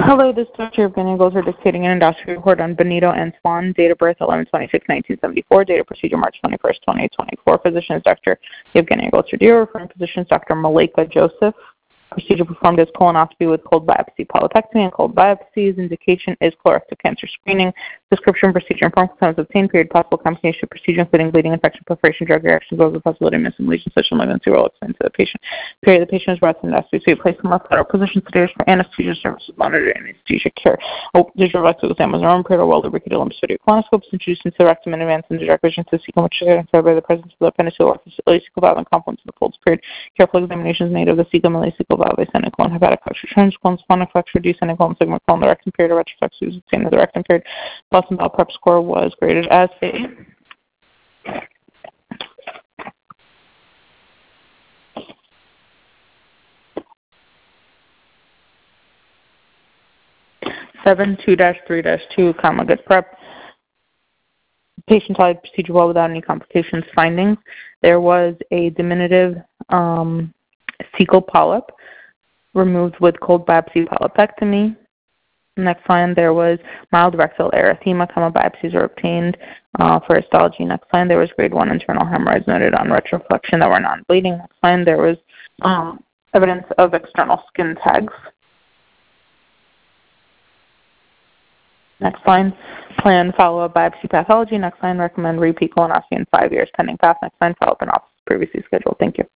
Hello, this is Dr. Evgenia Golzer dictating an endoscopy report on Benito N. Swan, date of birth 11/26/1974, date of procedure March 21st, 2024. Physician is Dr. Evgenia Golzer. Referring physician is Dr. Malika Joseph. Procedure performed as colonoscopy with cold biopsy polypectomy and cold biopsies. Indication is colorectal cancer screening. Description, procedure, and form times obtained. Period. Possible complication of procedure, including bleeding, infection, perforation, drug reactions, as well as the possibility of missing lesions, such as malignancy, will explain to the patient. Period. The patient is brought to endoscopy suite, placed in left lateral position, sedated for anesthesia services, monitored anesthesia care. Digital rectal exam was normal. Period. Well lubricated lumpectomy colonoscopes introduced into the rectum and advanced into direct vision to the cecum, which is identified by the presence of the appendiceal or ileocecal valve and complements of the folds. Period. Careful examination is made of the cecum, ileocecal valve, ascending colon, hepatic flexure, transcolon, splenic flexure, descending colon, sigmoid colon, the rectum. Period. A retroflex was obtained in the rectum. Period. Boston Bowel Prep score was graded as A. 7-2-3-2, good prep. Patient tolerated procedure well without any complications. Findings: there was a diminutive cecal polyp removed with cold biopsy polypectomy. Next line, there was mild rectal erythema, biopsies were obtained for histology. Next line, there was grade 1 internal hemorrhoids noted on retroflexion that were non-bleeding. Next line, there was evidence of external skin tags. Next line, plan follow-up biopsy pathology. Next line, recommend repeat colonoscopy in 5 years pending path. Next line, follow-up in office previously scheduled. Thank you.